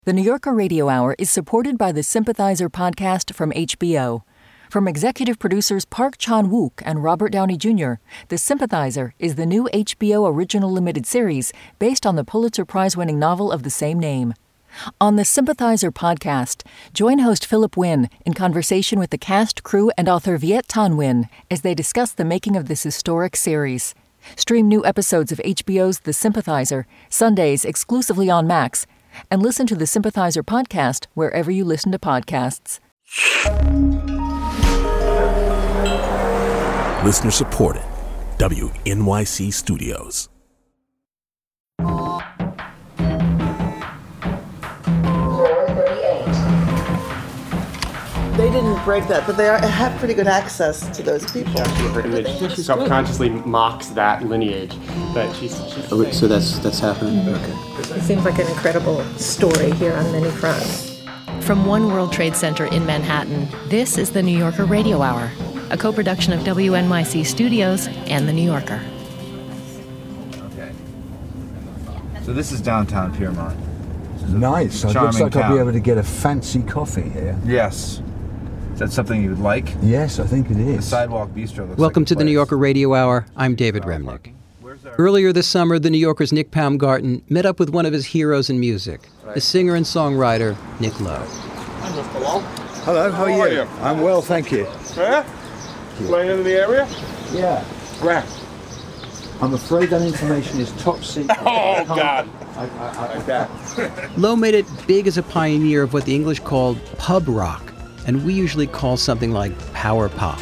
The New Yorker Radio Hour is supported by the Sympathizer podcast from HBO. From executive producers Park Chan-wook and Robert Downey Jr., The Sympathizer is the new HBO original limited series based on the Pulitzer Prize-winning novel of the same name. On the Sympathizer podcast, join host Philip Wynn in conversation with the cast, crew, and author Viet Thanh Nguyen as they discuss the making of this historic series. Stream new episodes of HBO's The Sympathizer, Sundays exclusively on Max, and listen to the Sympathizer podcast wherever you listen to podcasts. Listener supported. WNYC Studios. They didn't break that, but they have pretty good access to those people. Her image subconsciously mocks that lineage, but she's so that's happening? Okay. It seems like an incredible story here on many fronts. From One World Trade Center in Manhattan, this is the New Yorker Radio Hour, a co-production of WNYC Studios and The New Yorker. Okay. So this is downtown Piermont. Nice. It looks like I'll be able to get a fancy coffee here. Yes. Is that something you would like? Yes, I think it is. The Sidewalk Bistro looks Welcome like to the New Yorker Radio Hour. I'm David Remnick. Earlier this summer, the New Yorker's Nick Baumgarten met up with one of his heroes in music, the singer and songwriter Nick Lowe. Hi, Mr. Lowe. Hello, how are you? I'm well, thank you. Yeah? Playing in the area? Yeah. Where? I'm afraid that information is top secret. Oh, God. Like that. Lowe made it big as a pioneer of what the English called pub rock, and we usually call something like power pop.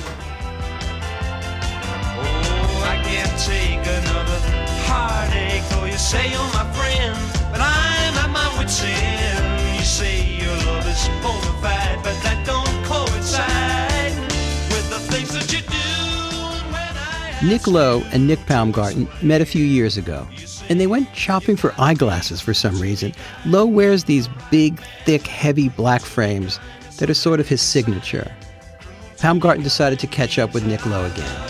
I can't take another heartache, though you say you're my friend, but I'm at my wit's end. You say your love is bona fide, but that don't coincide with the things that you do. Nick Lowe and Nick Baumgarten met a few years ago, and they went shopping for eyeglasses for some reason. Lowe wears these big, thick, heavy black frames that are sort of his signature. Baumgarten decided to catch up with Nick Lowe again.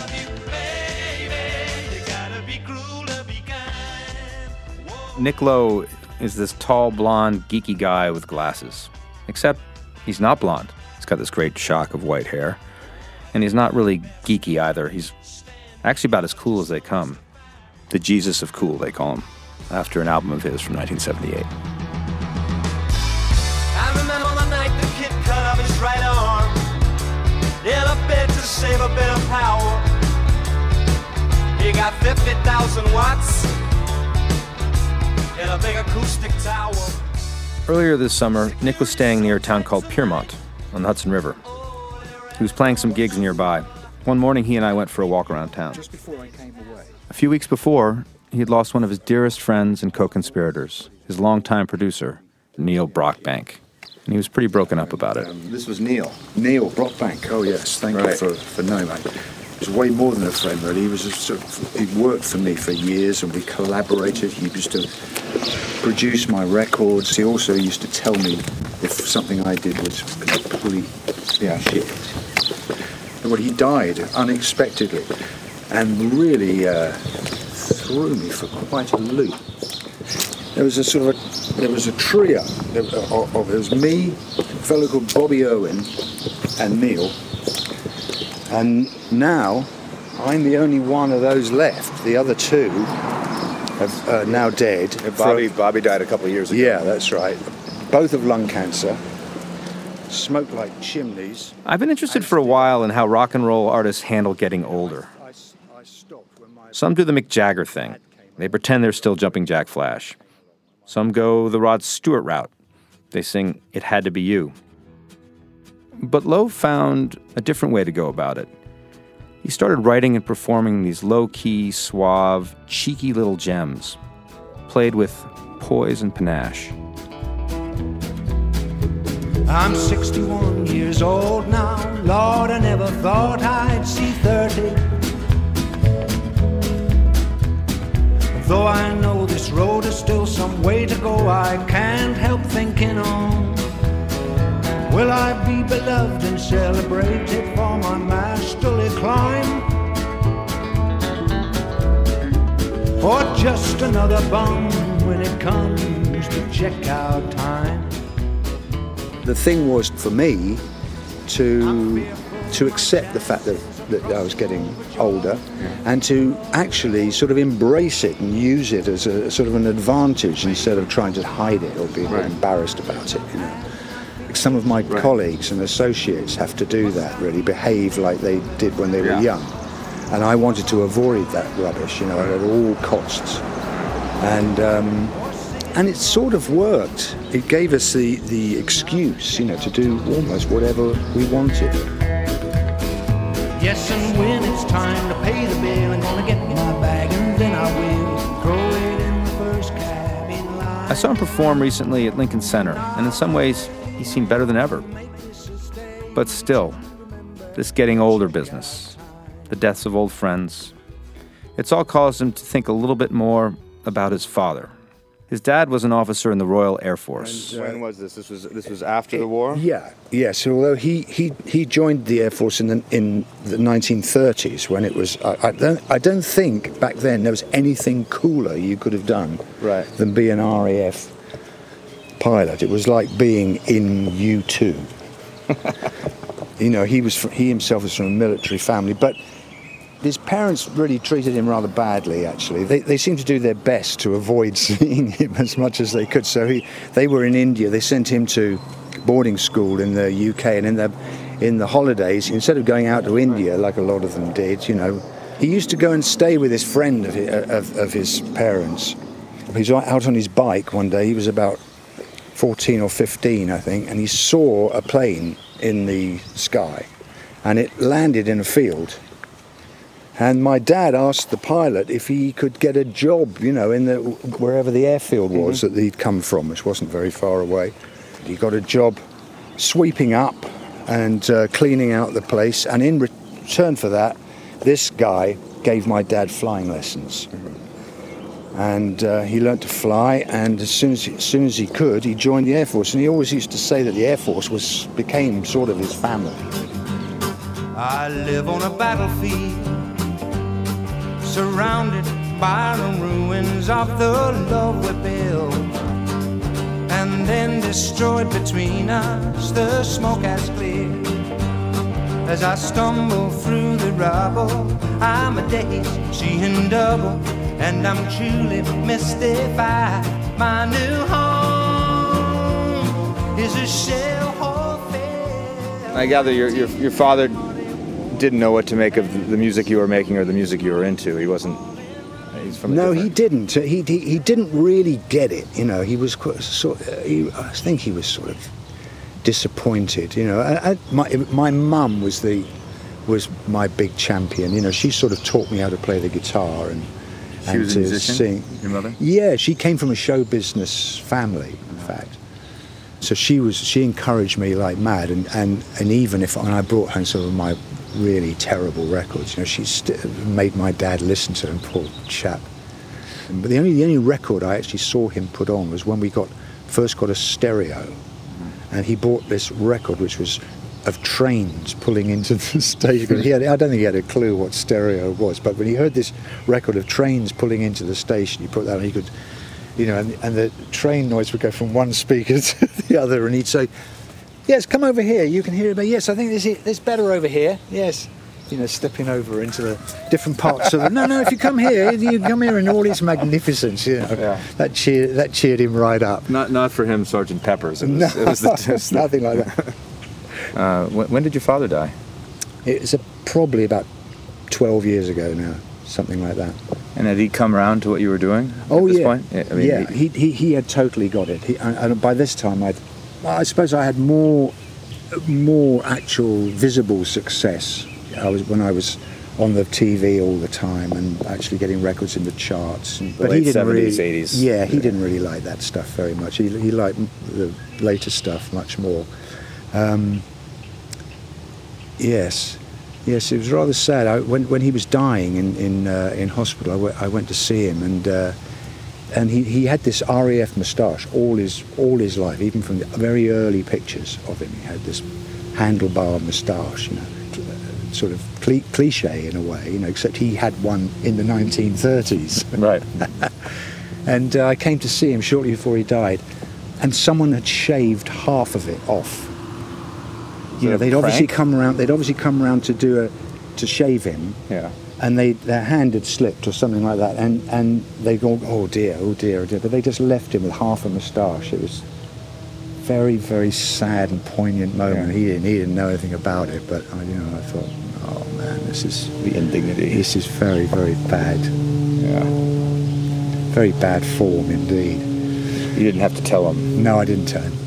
Nick Lowe is this tall, blonde, geeky guy with glasses. Except he's not blonde. He's got this great shock of white hair. And he's not really geeky either. He's actually about as cool as they come. The Jesus of cool, they call him, after an album of his from 1978. I remember the night the kid cut off his right arm in a bid to save a bit of power. He got 50,000 watts in a big acoustic tower. Earlier this summer, Nick was staying near a town called Piermont on the Hudson River. He was playing some gigs nearby. One morning, he and I went for a walk around town. Just before I came away. A few weeks before, he had lost one of his dearest friends and co-conspirators, his longtime producer, Neil Brockbank. And he was pretty broken up about it. This was Neil Brockbank. Oh, yes. Thank you for knowing that. He was way more than a friend, really. He was he worked for me for years, and we collaborated. He used to produce my records. He also used to tell me if something I did was complete shit. Well, he died unexpectedly and really threw me for quite a loop. There was a trio. It was me, a fellow called Bobby Owen, and Neil. And now I'm the only one of those left. The other two are now dead. Bobby died a couple of years ago. Yeah, that's right. Both of lung cancer. Smoke like chimneys. I've been interested for a while in how rock and roll artists handle getting older. Some do the Mick Jagger thing. They pretend they're still jumping Jack Flash. Some go the Rod Stewart route. They sing It Had to Be You. But Lowe found a different way to go about it. He started writing and performing these low-key, suave, cheeky little gems, played with poise and panache. I'm 61 years old now. Lord, I never thought I'd see 30. Though I know this road is still some way to go, I can't help thinking on. Will I be beloved and celebrated for my masterly climb? Or just another bum when it comes to check out time? the thing was for me to accept the fact that I was getting older, and to actually sort of embrace it and use it as a sort of an advantage instead of trying to hide it or be embarrassed about it. You know, some of my colleagues and associates have to do that, really behave like they did when they were young, and I wanted to avoid that rubbish, you know, at all costs, and it sort of worked. It gave us the excuse, you know, to do almost whatever we wanted. Yes, and when it's time to pay the bill, I'm gonna get my bag and then I will throw it in the first cab in line. I saw him perform recently at Lincoln Center, and in some ways, he seemed better than ever. But still, this getting older business, the deaths of old friends, it's all caused him to think a little bit more about his father. His dad was an officer in the Royal Air Force. When was this? This was after the war? Yeah. So although he joined the Air Force in the 1930s, when it was, I don't think back then there was anything cooler you could have done than be an RAF pilot. It was like being in U2. You know, he himself was from a military family, but his parents really treated him rather badly, actually. They seemed to do their best to avoid seeing him as much as they could. So they were in India. They sent him to boarding school in the UK, and in the holidays, instead of going out to India like a lot of them did, you know, he used to go and stay with his friend of his parents. He was out on his bike one day. He was about 14 or 15, I think, and he saw a plane in the sky, and it landed in a field. And my dad asked the pilot if he could get a job, you know, in wherever the airfield was that he'd come from, which wasn't very far away. He got a job sweeping up and cleaning out the place. And in return for that, this guy gave my dad flying lessons. And he learnt to fly, and as soon as he could, he joined the Air Force. And he always used to say that the Air Force became sort of his family. I live on a battlefield, surrounded by the ruins of the love we built, and then destroyed between us. The smoke has cleared. As I stumble through the rubble, I'm a daze, seeing double, and I'm truly mystified. My new home is a shell hole. I gather your father didn't know what to make of the music you were making or the music you were into. He wasn't. He's from. No, he didn't. He didn't really get it. You know, he was I think he was sort of disappointed. You know, my mum was my big champion. You know, she sort of taught me how to play the guitar and was a musician? Sing. Your mother? Yeah, she came from a show business family, in fact. So she encouraged me like mad, and even when I brought home some of my really terrible records, you know, she made my dad listen to them, poor chap. But the only record I actually saw him put on was when we first got a stereo, and he bought this record which was of trains pulling into the station. I don't think he had a clue what stereo was, but when he heard this record of trains pulling into the station, he put that on. He could, you know, and the train noise would go from one speaker to the other, and he'd say, "Yes, come over here. You can hear it." But yes, I think it's better over here. Yes, you know, stepping over into the different parts of the. No. If you come here in all its magnificence. You know, that cheered him right up. Not for him, Sergeant Pepper's. It was nothing like that. When did your father die? It was probably about 12 years ago now, something like that. And had he come around to what you were doing at this point? I mean, he had totally got it. And by this time, I suppose I had more actual visible success. When I was on the TV all the time and actually getting records in the charts. But he didn't 70s, 80s. Yeah, he didn't really like that stuff very much. He liked the later stuff much more. Yes, it was rather sad. When he was dying in hospital, I went to see him, and he had this RAF moustache all his life, even from the very early pictures of him. He had this handlebar moustache, you know, sort of cliche in a way, you know, except he had one in the 1930s. Right. And I came to see him shortly before he died, and someone had shaved half of it off. You know, they'd prank? obviously come around to shave him. Yeah. And their hand had slipped or something like that, and they go, oh dear, but they just left him with half a moustache. It was very, very sad and poignant moment. Yeah. He didn't know anything about it, but I thought, oh man, this is the indignity. This is very, very bad. Yeah. Very bad form indeed. You didn't have to tell him. No, I didn't tell him.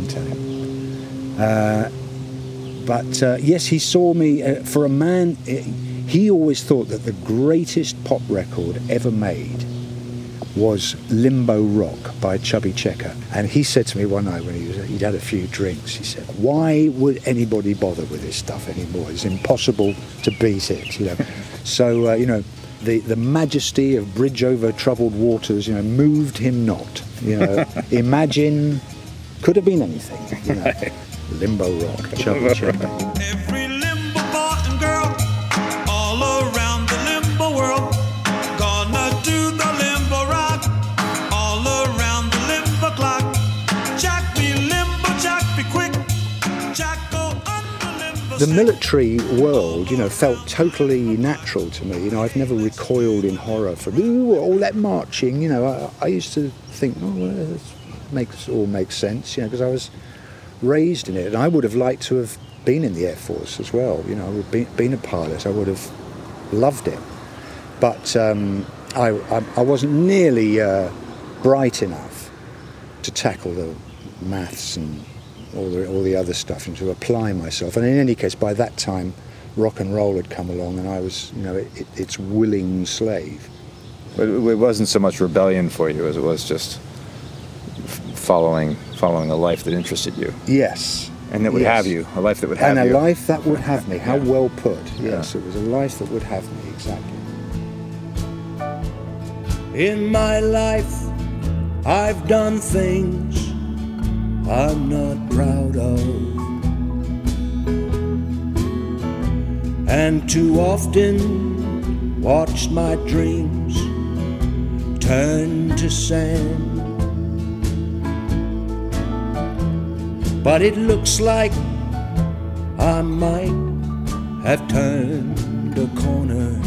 But yes, he saw me for a man. He always thought that the greatest pop record ever made was Limbo Rock by Chubby Checker. And he said to me one night when he'd had a few drinks, he said, why would anybody bother with this stuff anymore? It's impossible to beat it, you know. So, the majesty of Bridge Over Troubled Waters, moved him not. Imagine, could have been anything, Right. Limbo Rock, Chubby Checker. Every limbo boy and girl all around the limbo world gonna do the limbo rock all around the limbo clock. Jack be limbo, Jack be quick, Jack go under limbo. The military world, felt totally natural to me. I've never recoiled in horror from all that marching. I used to think, this makes sense, because I was raised in it, and I would have liked to have been in the Air Force as well. I would have been a pilot. I would have loved it, but I wasn't nearly bright enough to tackle the maths and all the other stuff and to apply myself. And in any case, by that time, rock and roll had come along, and I was, its willing slave. But it wasn't so much rebellion for you as it was just following a life that interested you. Yes. And that would have you, a life that would have you. And a life that would have me. How well put. Yes, it was a life that would have me, exactly. In my life, I've done things I'm not proud of, and too often watched my dreams turn to sand. But it looks like I might have turned a corner.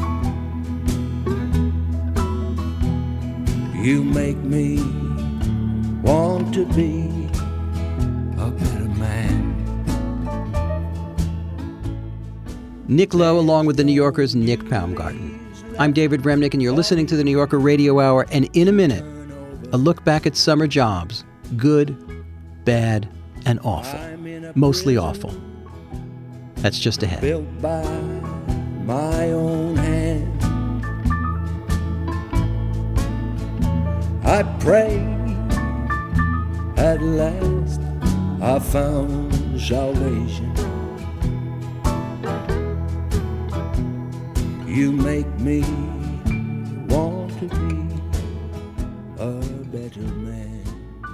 You make me want to be a better man. Nick Lowe, along with the New Yorker's Nick Paumgarten. I'm David Remnick, and you're listening to the New Yorker Radio Hour. And in a minute, a look back at summer jobs. Good, bad, and awful. Mostly awful. That's just ahead. Built by my own hand. I pray at last I found salvation. You make me want to be a better man.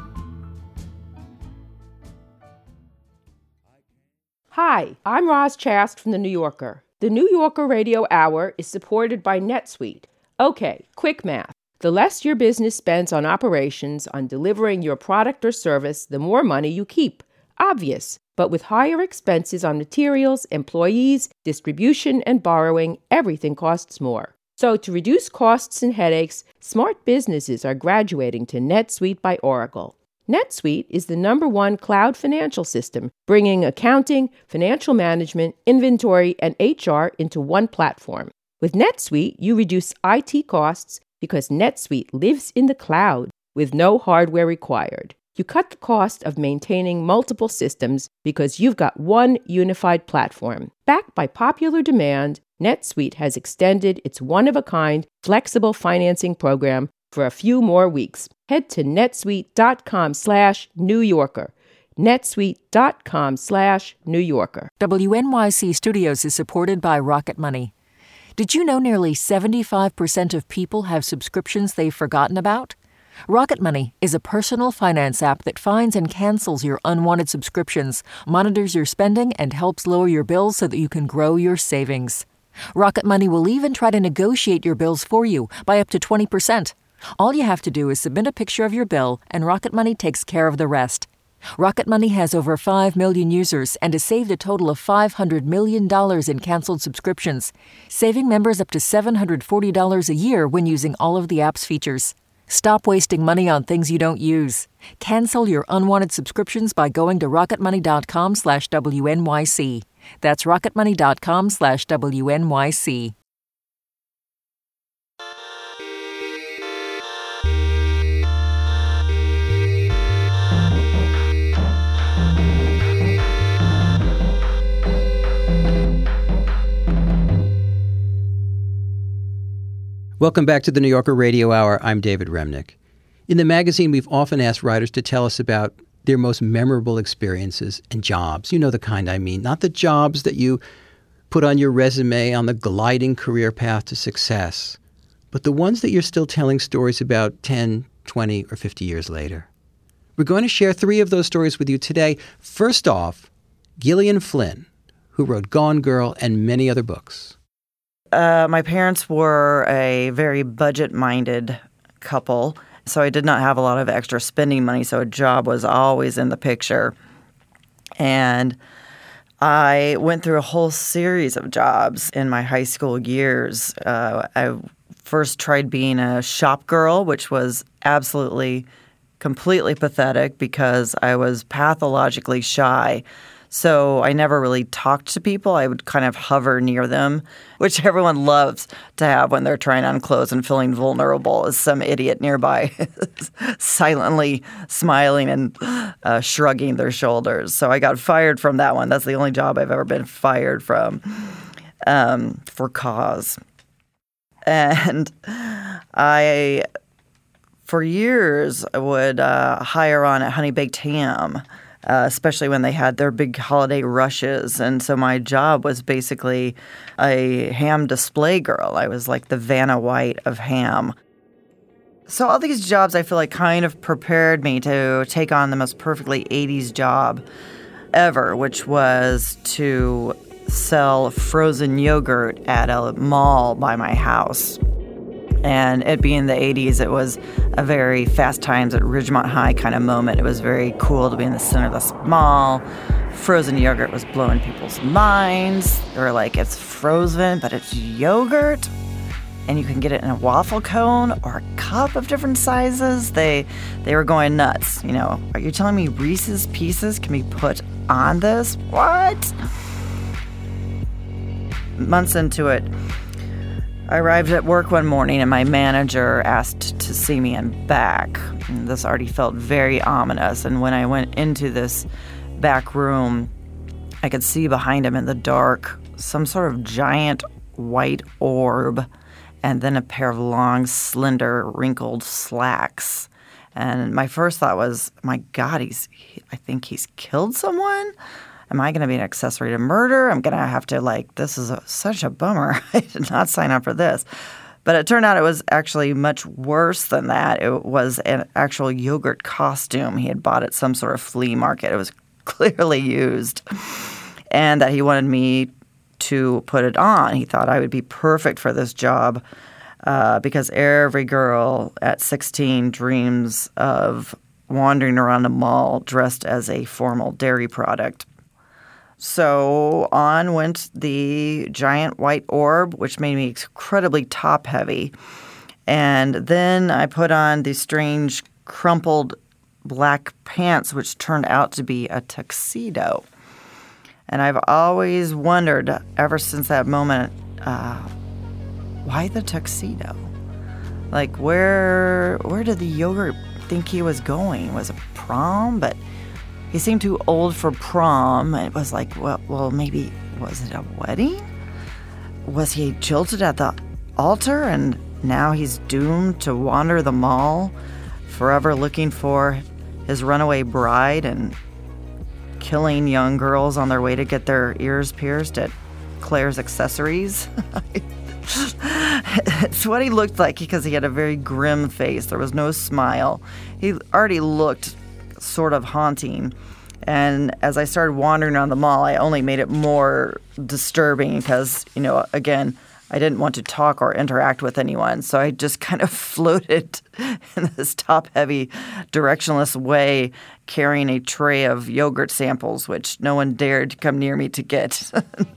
Hi, I'm Roz Chast from The New Yorker. The New Yorker Radio Hour is supported by NetSuite. Okay, quick math. The less your business spends on operations, on delivering your product or service, the more money you keep. Obvious. But with higher expenses on materials, employees, distribution, and borrowing, everything costs more. So to reduce costs and headaches, smart businesses are graduating to NetSuite by Oracle. NetSuite is the #1 cloud financial system, bringing accounting, financial management, inventory, and HR into one platform. With NetSuite, you reduce IT costs because NetSuite lives in the cloud with no hardware required. You cut the cost of maintaining multiple systems because you've got one unified platform. Backed by popular demand, NetSuite has extended its one-of-a-kind flexible financing program for a few more weeks. Head to netsuite.com/New Yorker. netsuite.com/New Yorker. WNYC Studios is supported by Rocket Money. Did you know nearly 75% of people have subscriptions they've forgotten about? Rocket Money is a personal finance app that finds and cancels your unwanted subscriptions, monitors your spending, and helps lower your bills so that you can grow your savings. Rocket Money will even try to negotiate your bills for you by up to 20%. All you have to do is submit a picture of your bill, and Rocket Money takes care of the rest. Rocket Money has over 5 million users and has saved a total of $500 million in canceled subscriptions, saving members up to $740 a year when using all of the app's features. Stop wasting money on things you don't use. Cancel your unwanted subscriptions by going to rocketmoney.com/WNYC. That's rocketmoney.com/WNYC. Welcome back to the New Yorker Radio Hour. I'm David Remnick. In the magazine, we've often asked writers to tell us about their most memorable experiences and jobs. You know the kind I mean. Not the jobs that you put on your resume on the gliding career path to success, but the ones that you're still telling stories about 10, 20, or 50 years later. We're going to share 3 of those stories with you today. First off, Gillian Flynn, who wrote Gone Girl and many other books. My parents were a very budget-minded couple, so I did not have a lot of extra spending money, so a job was always in the picture. And I went through a whole series of jobs in my high school years. I first tried being a shop girl, which was absolutely, completely pathetic because I was pathologically shy. So I never really talked to people. I would kind of hover near them, which everyone loves to have when they're trying on clothes and feeling vulnerable, as some idiot nearby silently smiling and shrugging their shoulders. So I got fired from that one. That's the only job I've ever been fired from for cause. And I, for years, would hire on at Honey Baked Ham. Especially when they had their big holiday rushes. And so my job was basically a ham display girl. I was like the Vanna White of ham. So all these jobs I feel like kind of prepared me to take on the most perfectly 80s job ever, which was to sell frozen yogurt at a mall by my house. And it being the 80s, it was a very Fast Times at Ridgemont High kind of moment. It was very cool to be in the center of this mall. Frozen yogurt was blowing people's minds. They were like, it's frozen, but it's yogurt. And you can get it in a waffle cone or a cup of different sizes. They were going nuts. You know, are you telling me Reese's Pieces can be put on this? What? Months into it, I arrived at work one morning and my manager asked to see me in back. And this already felt very ominous. And when I went into this back room, I could see behind him in the dark some sort of giant white orb and then a pair of long, slender, wrinkled slacks. And my first thought was, my God, I think he's killed someone? Am I going to be an accessory to murder? I'm going to have to, this is such a bummer. I did not sign up for this. But it turned out it was actually much worse than that. It was an actual yogurt costume he had bought at some sort of flea market. It was clearly used. And that he wanted me to put it on. He thought I would be perfect for this job because every girl at 16 dreams of wandering around a mall dressed as a formal dairy product. So on went the giant white orb, which made me incredibly top-heavy. And then I put on these strange crumpled black pants, which turned out to be a tuxedo. And I've always wondered, ever since that moment, why the tuxedo? Where did the yogurt think he was going? Was it prom? But he seemed too old for prom. It was well, maybe, was it a wedding? Was he jilted at the altar and now he's doomed to wander the mall, forever looking for his runaway bride and killing young girls on their way to get their ears pierced at Claire's Accessories? It's what he looked like because he had a very grim face. There was no smile. He already looked sort of haunting. And as I started wandering around the mall, I only made it more disturbing because, again, I didn't want to talk or interact with anyone, so I just kind of floated in this top-heavy, directionless way, carrying a tray of yogurt samples, which no one dared come near me to get.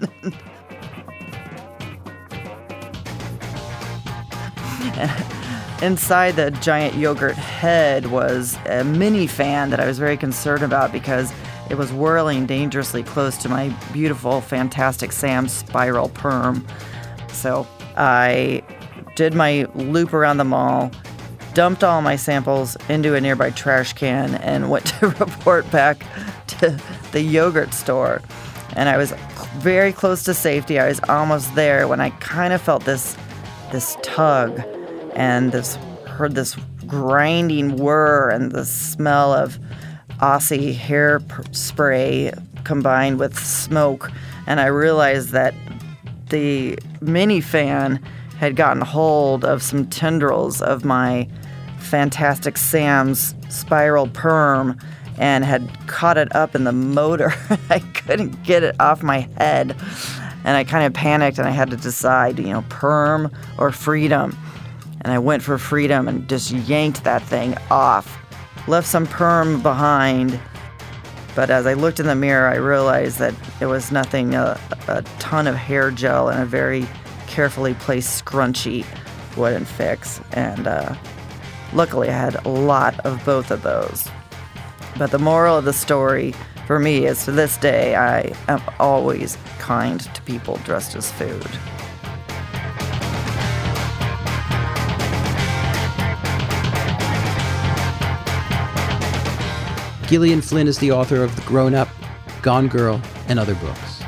Inside the giant yogurt head was a mini fan that I was very concerned about because it was whirling dangerously close to my beautiful, fantastic Sam spiral perm. So I did my loop around the mall, dumped all my samples into a nearby trash can, and went to report back to the yogurt store. And I was very close to safety. I was almost there when I kind of felt this tug and heard this grinding whir and the smell of Aussie hair spray combined with smoke. And I realized that the mini fan had gotten hold of some tendrils of my fantastic Sam's spiral perm and had caught it up in the motor. I couldn't get it off my head. And I kind of panicked and I had to decide, perm or freedom. And I went for freedom and just yanked that thing off. Left some perm behind. But as I looked in the mirror, I realized that it was nothing, a ton of hair gel and a very carefully placed scrunchie wouldn't fix. And luckily, I had a lot of both of those. But the moral of the story for me is, to this day, I am always kind to people dressed as food. Gillian Flynn is the author of The Grown Up, Gone Girl, and other books.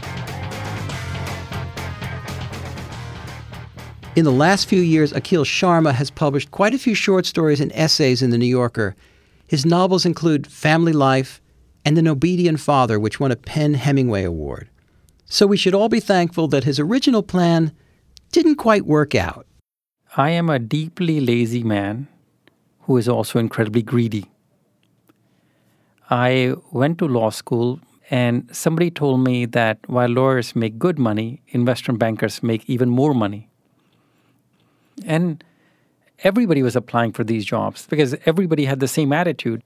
In the last few years, Akhil Sharma has published quite a few short stories and essays in The New Yorker. His novels include Family Life and The Nobedian Father, which won a PEN/Hemingway Award. So we should all be thankful that his original plan didn't quite work out. I am a deeply lazy man who is also incredibly greedy. I went to law school, and somebody told me that while lawyers make good money, investment bankers make even more money. And everybody was applying for these jobs because everybody had the same attitude.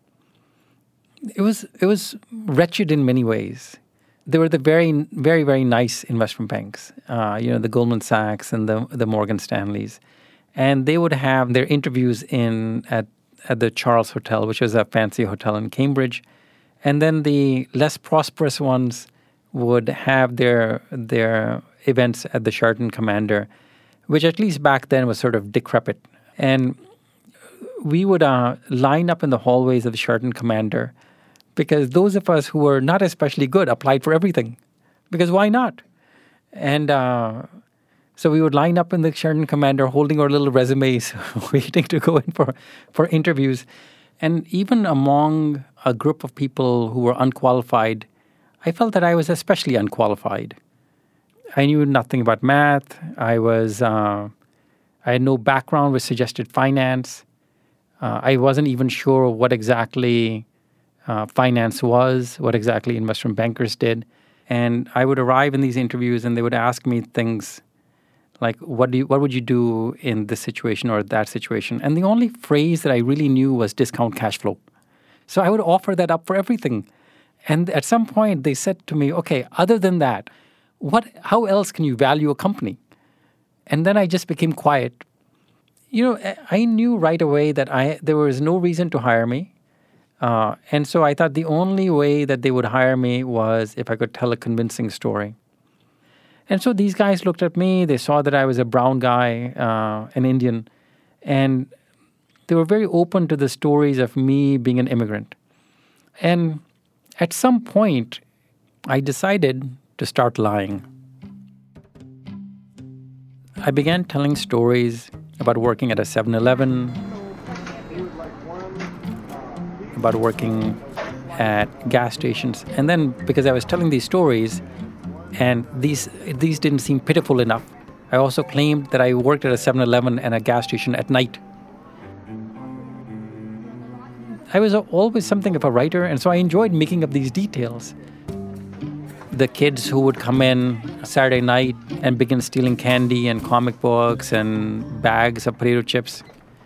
It was wretched in many ways. There were the very, very, very nice investment banks, the Goldman Sachs and the Morgan Stanleys. And they would have their interviews at the Charles Hotel, which was a fancy hotel in Cambridge. And then the less prosperous ones would have their events at the Sheraton Commander, which at least back then was sort of decrepit. And we would line up in the hallways of the Sheraton Commander because those of us who were not especially good applied for everything. Because why not? And so we would line up in the Sheraton Commander holding our little resumes, waiting to go in for interviews. And even among a group of people who were unqualified, I felt that I was especially unqualified. I knew nothing about math. I had no background which suggested finance. I wasn't even sure what exactly finance was, what exactly investment bankers did. And I would arrive in these interviews and they would ask me things like, what would you do in this situation or that situation? And the only phrase that I really knew was discount cash flow. So I would offer that up for everything. And at some point they said to me, okay, other than that, how else can you value a company? And then I just became quiet. I knew right away that there was no reason to hire me. And so I thought the only way that they would hire me was if I could tell a convincing story. And so these guys looked at me, they saw that I was a brown guy, an Indian, and they were very open to the stories of me being an immigrant. And at some point, I decided to start lying. I began telling stories about working at a 7-Eleven, about working at gas stations. And then because I was telling these stories, and these didn't seem pitiful enough, I also claimed that I worked at a 7-Eleven and a gas station at night. I was always something of a writer, and so I enjoyed making up these details. the kids who would come in Saturday night and begin stealing candy and comic books and bags of potato chips,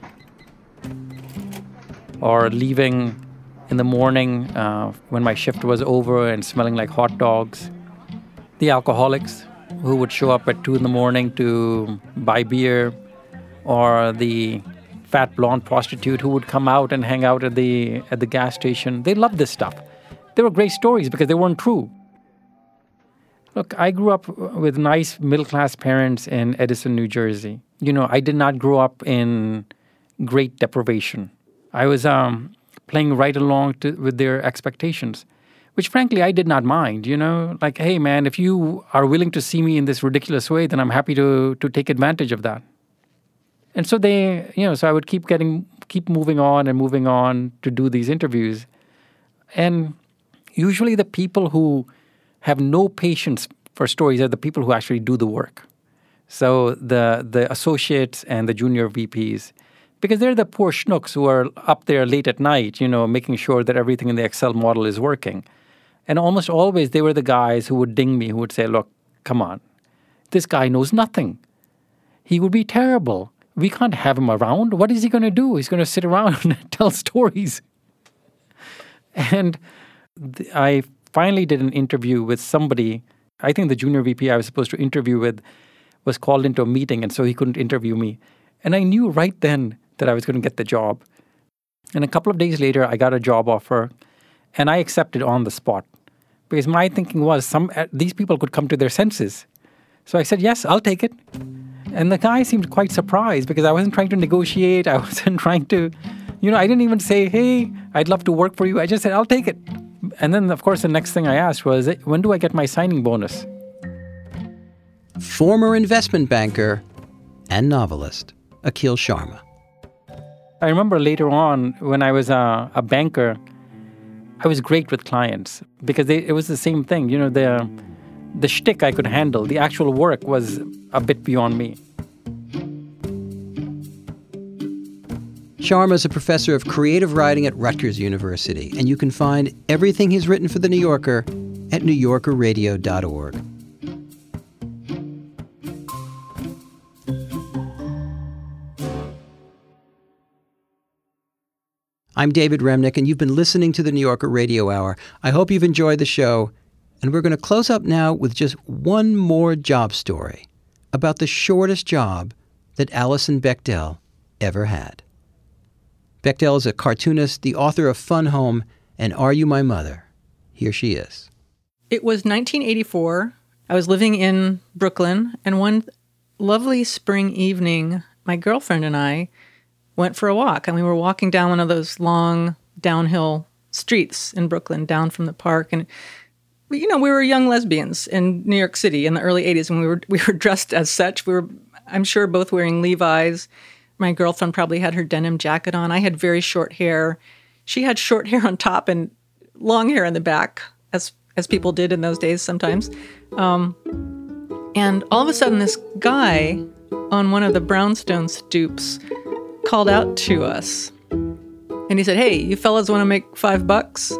or leaving in the morning when my shift was over and smelling like hot dogs. The alcoholics who would show up at 2 a.m. to buy beer, or the fat blonde prostitute who would come out and hang out at the gas station. They loved this stuff. They were great stories because they weren't true. Look, I grew up with nice middle-class parents in Edison, New Jersey. I did not grow up in great deprivation. I was playing right along with their expectations, which frankly I did not mind, Like, hey man, if you are willing to see me in this ridiculous way, then I'm happy to take advantage of that. And so so I would keep moving on to do these interviews. And usually the people who have no patience for stories are the people who actually do the work. So the associates and the junior VPs, because they're the poor schnooks who are up there late at night, making sure that everything in the Excel model is working. And almost always they were the guys who would ding me, who would say, look, come on, this guy knows nothing. He would be terrible. We can't have him around. What is he going to do? He's going to sit around and tell stories. And I finally did an interview with somebody. I think the junior VP I was supposed to interview with was called into a meeting, and so he couldn't interview me. And I knew right then that I was going to get the job. And a couple of days later, I got a job offer, and I accepted on the spot. Because my thinking was these people could come to their senses. So I said, yes, I'll take it. And the guy seemed quite surprised because I wasn't trying to negotiate. I wasn't trying to, I didn't even say, hey, I'd love to work for you. I just said, I'll take it. And then, of course, the next thing I asked was, when do I get my signing bonus? Former investment banker and novelist, Akhil Sharma. I remember later on when I was a banker, I was great with clients because it was the same thing. The shtick I could handle. The actual work was a bit beyond me. Sharma is a professor of creative writing at Rutgers University, and you can find everything he's written for The New Yorker at newyorkerradio.org. I'm David Remnick, and you've been listening to the New Yorker Radio Hour. I hope you've enjoyed the show. And we're going to close up now with just one more job story about the shortest job that Alison Bechdel ever had. Bechdel is a cartoonist, the author of Fun Home and Are You My Mother? Here she is. It was 1984. I was living in Brooklyn, and one lovely spring evening, my girlfriend and I went for a walk, and we were walking down one of those long downhill streets in Brooklyn, down from the park, and we were young lesbians in New York City in the early 80s, and we were dressed as such. We were, I'm sure, both wearing Levi's. My girlfriend probably had her denim jacket on. I had very short hair. She had short hair on top and long hair in the back, as people did in those days sometimes. And all of a sudden, this guy on one of the brownstone stoops called out to us. And he said, hey, you fellas want to make $5?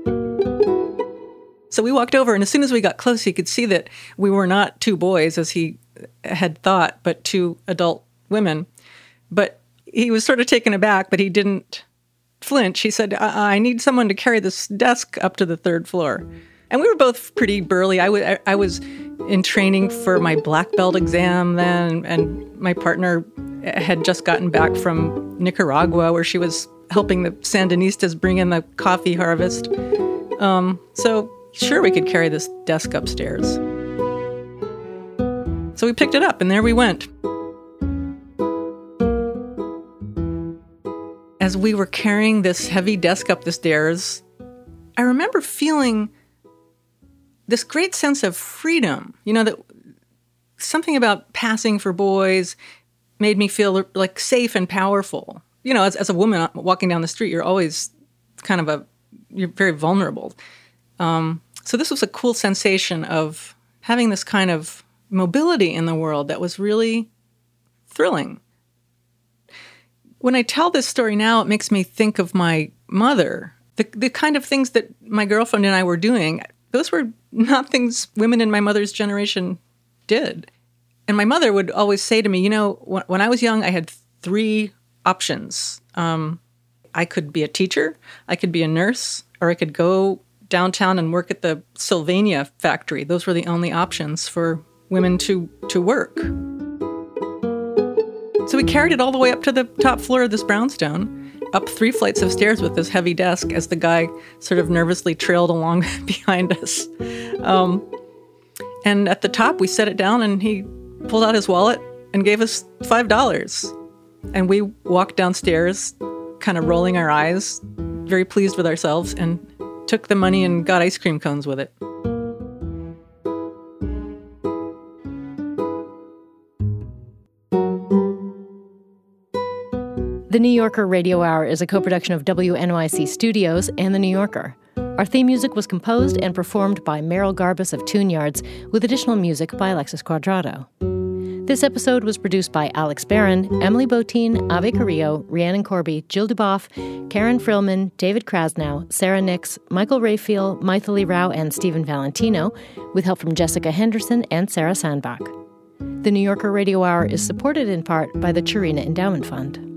So we walked over, and as soon as we got close, he could see that we were not two boys, as he had thought, but two adult women. But he was sort of taken aback, but he didn't flinch. He said, I need someone to carry this desk up to the 3rd floor. And we were both pretty burly. I was in training for my black belt exam then, and my partner had just gotten back from Nicaragua, where she was helping the Sandinistas bring in the coffee harvest. So sure, we could carry this desk upstairs. So we picked it up, and there we went. As we were carrying this heavy desk up the stairs, I remember feeling this great sense of freedom. That something about passing for boys made me feel like safe and powerful. As a woman walking down the street, you're always you're very vulnerable. So this was a cool sensation of having this kind of mobility in the world that was really thrilling. When I tell this story now, it makes me think of my mother. The kind of things that my girlfriend and I were doing, those were not things women in my mother's generation did. And my mother would always say to me, when I was young, I had 3 options. I could be a teacher, I could be a nurse, or I could go downtown and work at the Sylvania factory. Those were the only options for women to work. So we carried it all the way up to the top floor of this brownstone, up 3 flights of stairs with this heavy desk as the guy sort of nervously trailed along behind us. And at the top, we set it down, and he pulled out his wallet and gave us $5. And we walked downstairs, kind of rolling our eyes, very pleased with ourselves, and took the money and got ice cream cones with it. The New Yorker Radio Hour is a co-production of WNYC Studios and The New Yorker. Our theme music was composed and performed by Merrill Garbus of Tune Yards, with additional music by Alexis Cuadrado. This episode was produced by Alex Barron, Emily Botein, Ave Carrillo, Rhiannon Corby, Jill Duboff, Karen Frillman, David Krasnow, Sarah Nix, Michael Rayfield, Maithili Rao, and Stephen Valentino, with help from Jessica Henderson and Sarah Sandbach. The New Yorker Radio Hour is supported in part by the Churina Endowment Fund.